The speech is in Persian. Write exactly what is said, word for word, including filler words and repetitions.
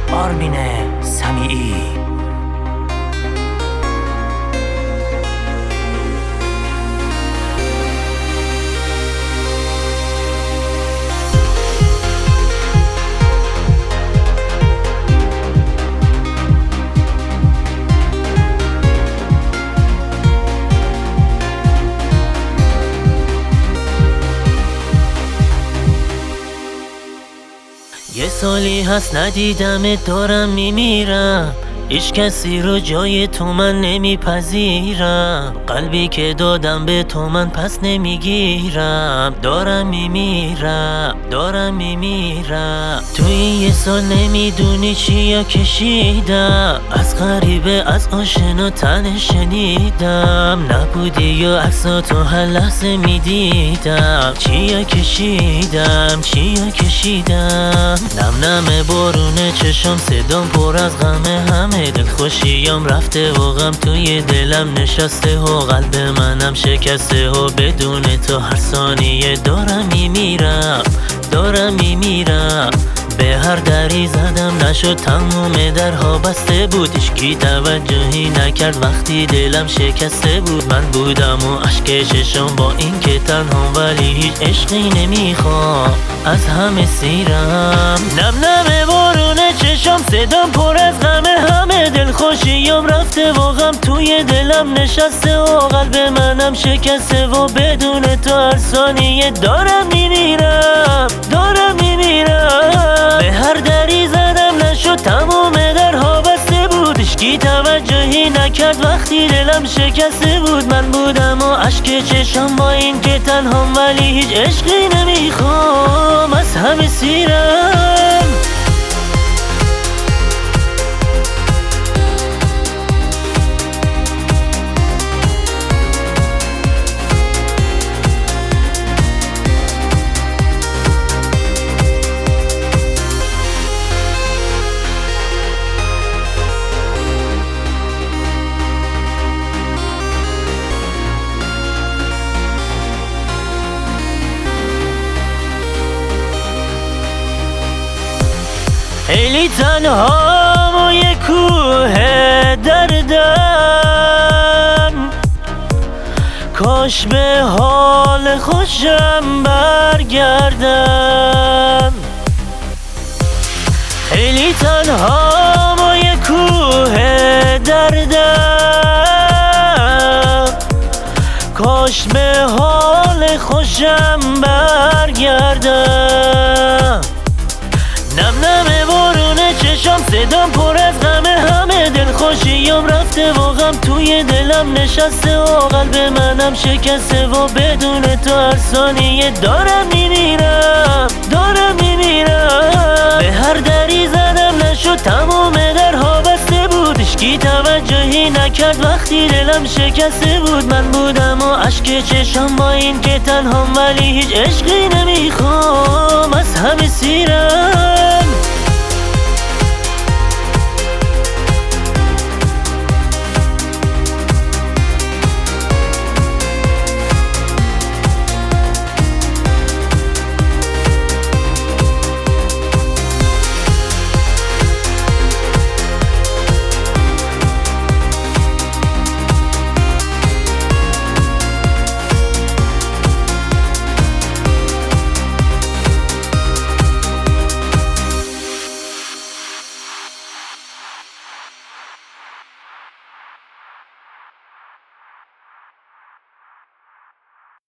آرمین سمیعی. یه سالی هست ندیدمت، دارم میمیرم. هیچ کسی رو جای تو من نمیپذیرم. قلبی که دادم به تو من پس نمیگیرم. دارم میمیرم، دارم میمیرم. تو این یه سال نمیدونی چیا کشیدم. از غریبه از آشنا تنه شنیدم. نبودی یا عکساتو هر لحظه میدیدم. چیا کشیدم، چیا کشیدم. نم نم بارونه چشم، صدام پر از غمه. همه دل خوشیام رفته و غم توی دلم نشسته و قلب منم شکسته و بدون تو هر ثانیه دارم میمیرم، دارم میمیرم. به هر دری زدم نشد، تموم درها بسته بود. هیچکی توجهی نکرد وقتی دلم شکسته بود. من بودم و اشک چشم با این که تنها، ولی هیچ عشقی نمیخوام، از همه سیرم. نم نم بارونه چشم، صدام پر از غمه. همه دل خوشیام رفته و غم توی دلم نشسته و قلب منم شکسته و بدون تو هر ثانیه دارم میمیرم، دارم میمیرم. به هر دری زدم نشد، تمام درها بسته بود. هیچکی توجهی نکرد وقتی دلم شکسته بود. من بودم و اشک چشم با این که تنهام، ولی هیچ عشقی نمیخوام، از همه سیرم. خیلی تنها و یه کوه دردم، کاش به حال خوشم برگردم. خیلی تنها و یه کوه دردم، کاش به حال خوشم برگردم. نم نم بارونه چشم، صدام پر از غمه. همه دل خوشیام رفته و غم توی دلم نشسته و قلب منم شکسته و بدون تو هر ثانیه دارم میمیرم، دارم میمیرم. به هر دری زدم نشد، تمام درها بسته بود. هیچکی توجهی نکرد وقتی دلم شکسته بود. من بودم و اشک چشم با این که تنهام، ولی هیچ عشقی نمیخوام، از همه سیرم.